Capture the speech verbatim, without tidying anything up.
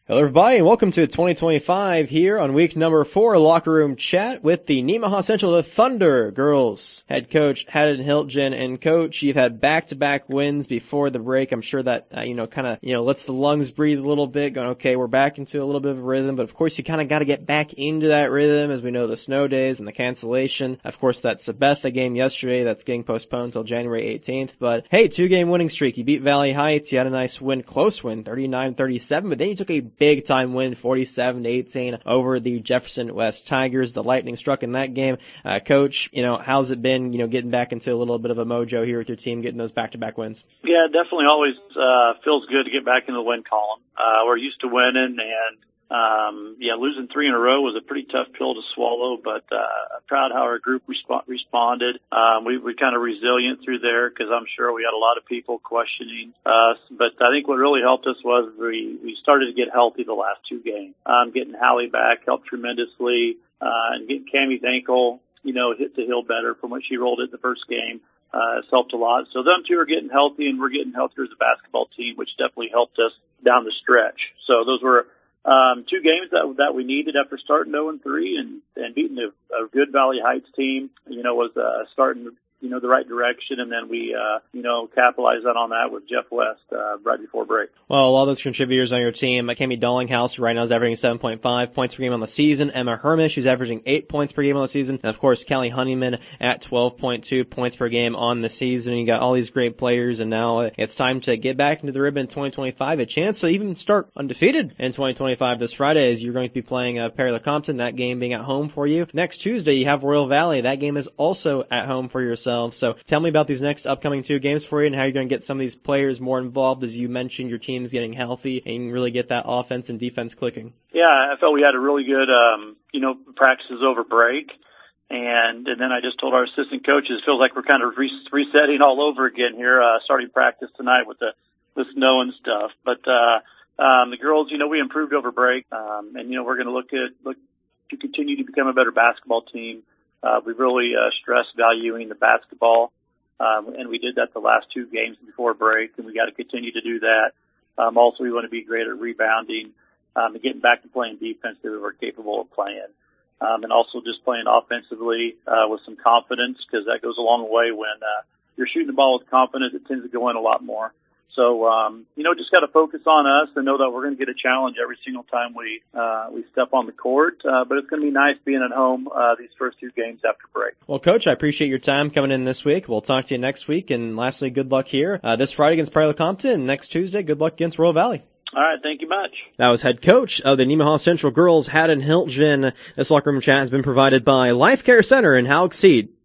Hello everybody and welcome to twenty twenty-five here on week number four Locker Room Chat with the Nemaha Central the Thunder girls. Head coach Haddon Hiltgen, and coach, you've had back-to-back wins before the break. I'm sure that, uh, you know, kind of, you know, lets the lungs breathe a little bit, going, okay, we're back into a little bit of a rhythm, but of course you kind of got to get back into that rhythm as we know the snow days and the cancellation. Of course, that's the Bethesda game yesterday that's getting postponed until January eighteenth, but hey, two-game winning streak. You beat Valley Heights, you had a nice win, close win, thirty-nine thirty-seven, but then you took a big-time win, forty-seven to eighteen, over the Jefferson West Tigers. The Lightning struck in that game. Uh, coach, you know, how's it been, you know, getting back into a little bit of a mojo here with your team, getting those back-to-back wins? Yeah, definitely always uh, feels good to get back into the win column. Uh, we're used to winning, and um, yeah, losing three in a row was a pretty tough pill to swallow, but uh, I'm proud how our group resp- responded. Um, we were kind of resilient through there because I'm sure we had a lot of people questioning us, but I think what really helped us was we, we started to get healthy the last two games. Um, getting Hallie back helped tremendously, uh, and getting Cammie's ankle, you know, hit the hill better from when she rolled it the first game. Uh, it's helped a lot. So them two are getting healthy, and we're getting healthier as a basketball team, which definitely helped us down the stretch. So those were um, two games that that we needed after starting oh and three, and, and beating a, a good Valley Heights team, you know, was uh, starting you know, the right direction, and then we, uh, you know, capitalized on that with Jeff West uh, right before break. Well, a lot of those contributors on your team, Cammie Dollinghouse, who right now is averaging seven point five points per game on the season. Emma Hermish, who's averaging eight points per game on the season. And, of course, Kelly Honeyman at twelve point two points per game on the season. You got all these great players, and now it's time to get back into the ribbon in twenty twenty-five. A chance to even start undefeated in twenty twenty-five this Friday, as you're going to be playing uh, Perry Lecompton, that game being at home for you. Next Tuesday, you have Royal Valley. That game is also at home for yourselves. So tell me about these next upcoming two games for you and how you're going to get some of these players more involved. As you mentioned, your team's getting healthy and really get that offense and defense clicking. Yeah, I felt we had a really good, um, you know, practices over break. And, and then I just told our assistant coaches, it feels like we're kind of re- resetting all over again here, uh, starting practice tonight with the, the snow and stuff. But, uh, um, the girls, you know, we improved over break. Um, and, you know, we're going to look at, look to continue to become a better basketball team. Uh, we really, uh, stressed valuing the basketball. Um, and we did that the last two games before break, and we got to continue to do that. Um, also, we want to be great at rebounding, um, and getting back to playing defense that we're capable of playing. Um, and also just playing offensively, uh, with some confidence, because that goes a long way when, uh, you're shooting the ball with confidence. It tends to go in a lot more. So, um, you know, just got to focus on us and know that we're going to get a challenge every single time we, uh, we step on the court. Uh, but it's going to be nice being at home, uh, these first two games after break. Well, Coach, I appreciate your time coming in this week. We'll talk to you next week. And lastly, good luck here, uh, this Friday against Perry Lecompton, and next Tuesday, good luck against Royal Valley. All right, thank you much. That was head coach of the Nemaha Central girls, Haddon Hiltgen. This locker room chat has been provided by Life Care Center in Halleck Seed.